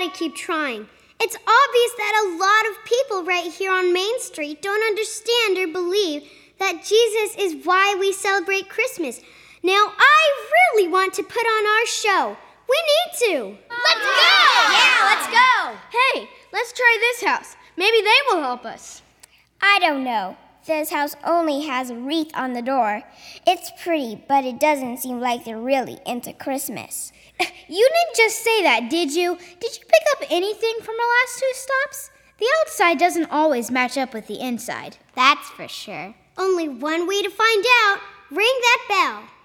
gotta keep trying. It's obvious that a lot of people right here on Main Street don't understand or believe that Jesus is why we celebrate Christmas. Now, I really want to put on our show. We need to. Let's go! Yeah, let's go! Hey, let's try this house. Maybe they will help us. I don't know. This house only has a wreath on the door. It's pretty, but it doesn't seem like they're really into Christmas. You didn't just say that, did you? Did you pick up anything from our last 2 stops? The outside doesn't always match up with the inside. That's for sure. Only one way to find out. Ring that bell.